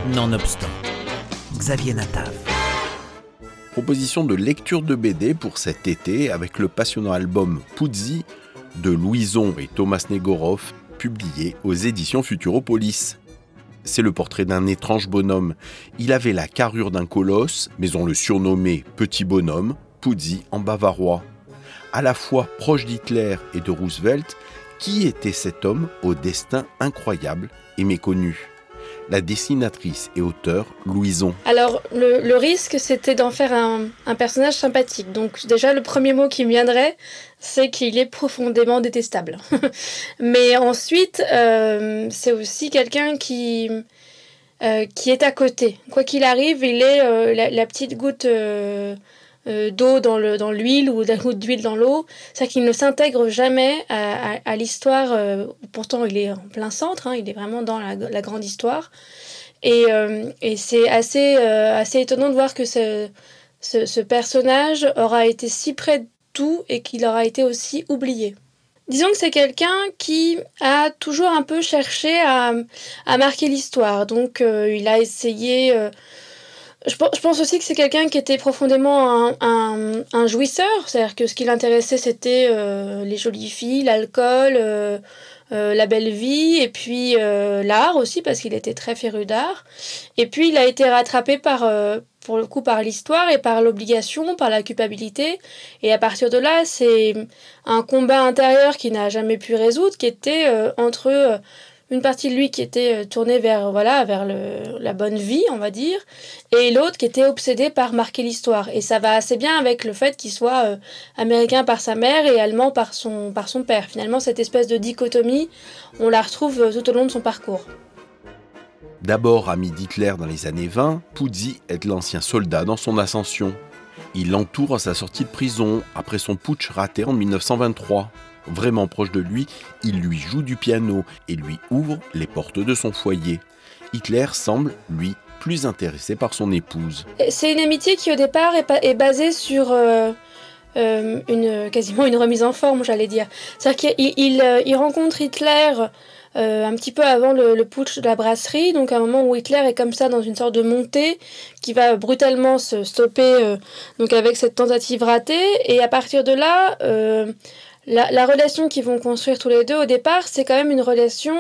Nonobstant, Xavier Natav. Proposition de lecture de BD pour cet été avec le passionnant album Puzzi de Louison et Thomas Negorov, publié aux éditions Futuropolis. C'est le portrait d'un étrange bonhomme. Il avait la carrure d'un colosse, mais on le surnommait Petit Bonhomme, Puzzi en bavarois. À la fois proche d'Hitler et de Roosevelt, qui était cet homme au destin incroyable et méconnu ? La dessinatrice et auteure Louison. Alors, le risque, c'était d'en faire un personnage sympathique. Donc déjà, le premier mot qui me viendrait, c'est qu'il est profondément détestable. Mais ensuite, c'est aussi quelqu'un qui est à côté. Quoi qu'il arrive, il est la petite goutte d'eau dans l'huile ou la goutte d'huile dans l'eau. C'est-à-dire qu'il ne s'intègre jamais à l'histoire. Pourtant, il est en plein centre, il est vraiment dans la grande histoire. Et c'est assez étonnant de voir que ce personnage aura été si près de tout et qu'il aura été aussi oublié. Disons que c'est quelqu'un qui a toujours un peu cherché à marquer l'histoire. Donc, il a essayé... Je pense aussi que c'est quelqu'un qui était profondément un jouisseur, c'est-à-dire que ce qui l'intéressait, c'était les jolies filles, l'alcool, la belle vie, et puis l'art aussi, parce qu'il était très féru d'art. Et puis il a été rattrapé pour le coup par l'histoire et par l'obligation, par la culpabilité. Et à partir de là, c'est un combat intérieur qu'il n'a jamais pu résoudre, qui était entre... une partie de lui qui était tournée vers la bonne vie, on va dire, et l'autre qui était obsédée par marquer l'histoire. Et ça va assez bien avec le fait qu'il soit américain par sa mère et allemand par son père. Finalement, cette espèce de dichotomie, on la retrouve tout au long de son parcours. D'abord ami d'Hitler dans les années 20, Puzzi est l'ancien soldat dans son ascension. Il l'entoure à sa sortie de prison, après son putsch raté en 1923. Vraiment proche de lui, il lui joue du piano et lui ouvre les portes de son foyer. Hitler semble, lui, plus intéressé par son épouse. C'est une amitié qui au départ est basée sur quasiment une remise en forme, j'allais dire. C'est-à-dire qu'il rencontre Hitler un petit peu avant le putsch de la brasserie, donc à un moment où Hitler est comme ça dans une sorte de montée qui va brutalement se stopper donc avec cette tentative ratée. Et à partir de là... La relation qu'ils vont construire tous les deux au départ, c'est quand même une relation,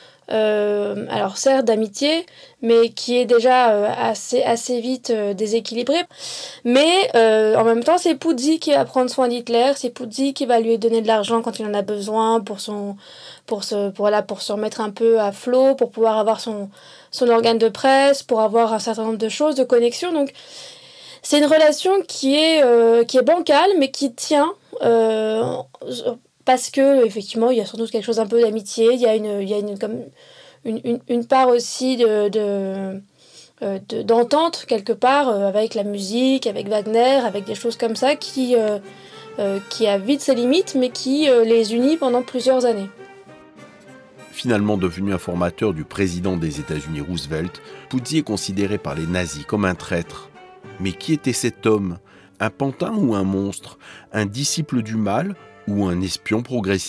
alors certes d'amitié, mais qui est déjà assez vite déséquilibrée. Mais en même temps, c'est Puzzi qui va prendre soin d'Hitler, c'est Puzzi qui va lui donner de l'argent quand il en a besoin pour se remettre un peu à flot, pour pouvoir avoir son organe de presse, pour avoir un certain nombre de choses, de connexions. Donc c'est une relation qui est bancale, mais qui tient. Parce que effectivement il y a sans doute quelque chose un peu d'amitié, il y a une part aussi d'entente quelque part avec la musique, avec Wagner, avec des choses comme ça qui a vite ses limites mais qui les unit pendant plusieurs années. Finalement devenu un formateur du président des États-Unis Roosevelt, Puzzi est considéré par les nazis comme un traître. Mais qui était cet homme ? Un pantin ou un monstre ? Un disciple du mal ou un espion progressiste ?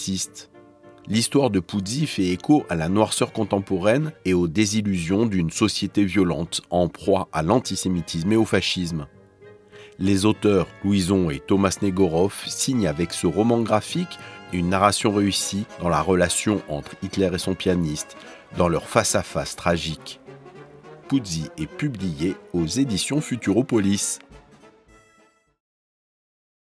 L'histoire de Puzzi fait écho à la noirceur contemporaine et aux désillusions d'une société violente en proie à l'antisémitisme et au fascisme. Les auteurs Louison et Thomas Negorov signent avec ce roman graphique une narration réussie dans la relation entre Hitler et son pianiste, dans leur face-à-face tragique. Puzzi est publié aux éditions Futuropolis.